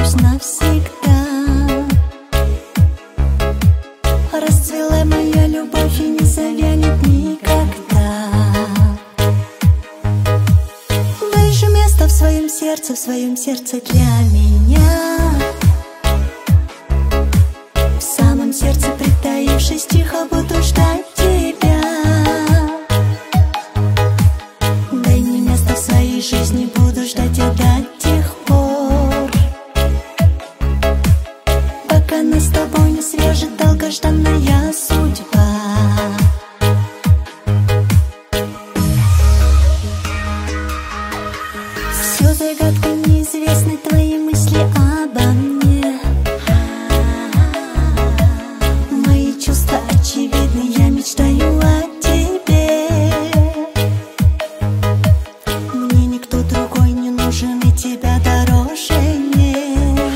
останусь навсегда. Расцвела моя любовь и не завянет никогда. Найди место в своем сердце для меня. В самом сердце притаившись, тихо буду ждать тебя. Дай мне место в своей жизни, буду ждать я до тех пор, пока нас с тобой не свяжет долгожданная судьба. Все загадка неизвестны, твои мысли обо мне. Мои чувства очевидны, я мечтаю о тебе. Мне никто другой не нужен, и тебя дороже нет.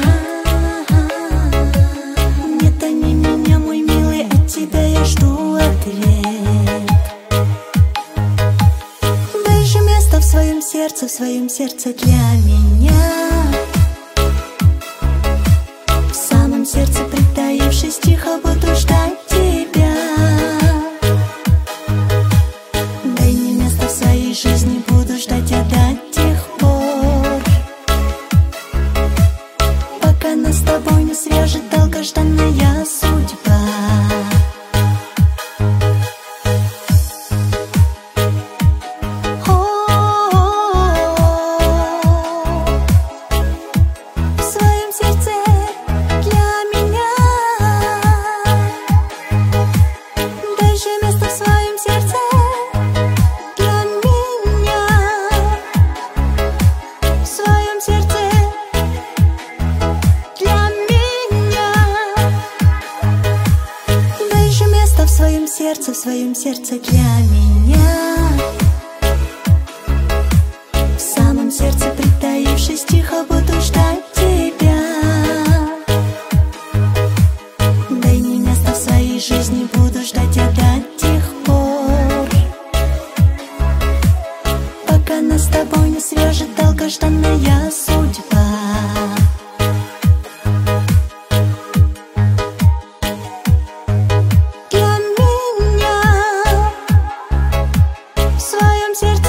Не тони меня, мой милый, от тебя я жду ответ. Дай же место в своем сердце для меня. В самом сердце притаившись, тихо буду ждать тебя. Дай мне место в своей жизни, буду ждать я до тех пор, пока нас с тобой не свяжет долгожданная судьба. В своем сердце для меня. В самом сердце притаившись, тихо буду ждать тебя. Дай мне место в своей жизни, буду ждать я до тех пор, пока нас с тобой не свяжет долгожданная судьба. Сердце